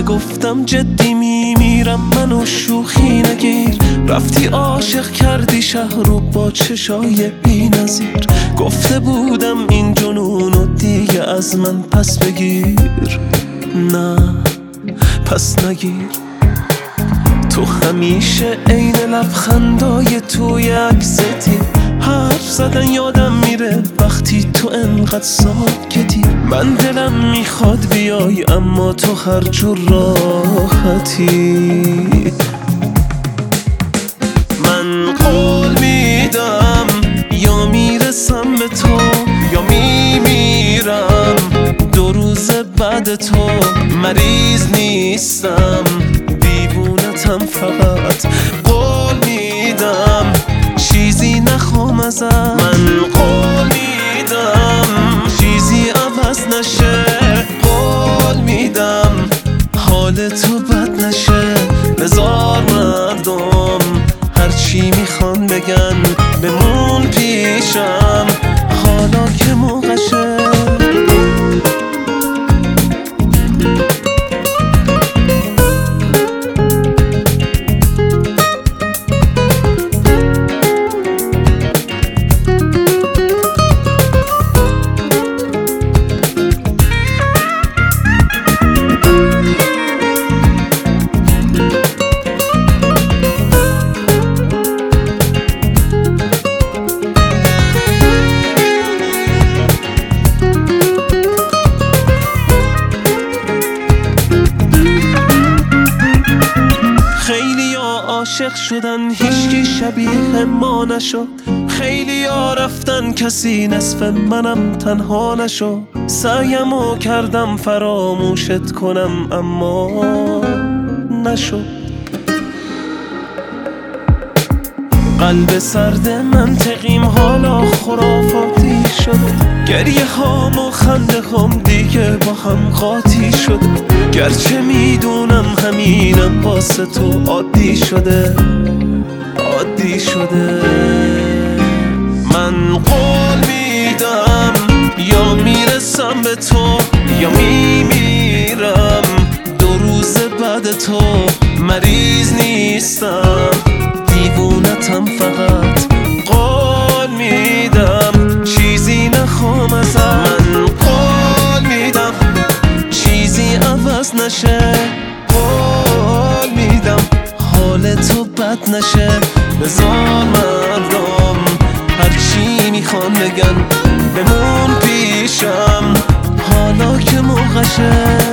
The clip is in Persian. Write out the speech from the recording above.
گفتم جدی میمیرم منو شوخی نگیر. رفتی عاشق کردی شهر رو با چشای بی نظیر. گفته بودم این جنونو دیگه از من پس بگیر. نه پس نگیر. تو همیشه عین لبخندای توی عکستی. حرف زدن یادم میره وقتی تو انقدر ساکتی. من دلم میخواد بیای اما تو هر جور راحتی. من قول میدم یا میرسم به تو یا میمیرم. 2 روز بعد تو مریض نیستم، دیوونتم فقط. قول میدم چیزی نخوام ازت. من قول میدم چیزی عوض نشه. قول میدم حال تو بد نشه. بذار مردم هرچی میخوان بگن بمون پیشم حالا که موقعشه. عاشق شدن هیچکی شبیه ما نشد. خیلی ها رفتن کسی نصف منم تنها نشد. سعیمو کردم فراموشت کنم اما نشد. قلب سرد منطقیم حالا خرافاتی شده. گریه هام و خنده هم دیگه با هم قاطی شده. گرچه میدونم همینم واسه تو عادی شده. عادی شده. من قول میدم یا میرسم به تو یا میمیرم. 2 روز بعد تو مریض نیستم، دیوونتم فقط. قول میدم چیزی نخوام ازت. من قول میدم چیزی عوض نشه. قول میدم حال تو بد نشه. بذار مردم هرچی میخوان بگن بمون پیشم حالا که موقعشه.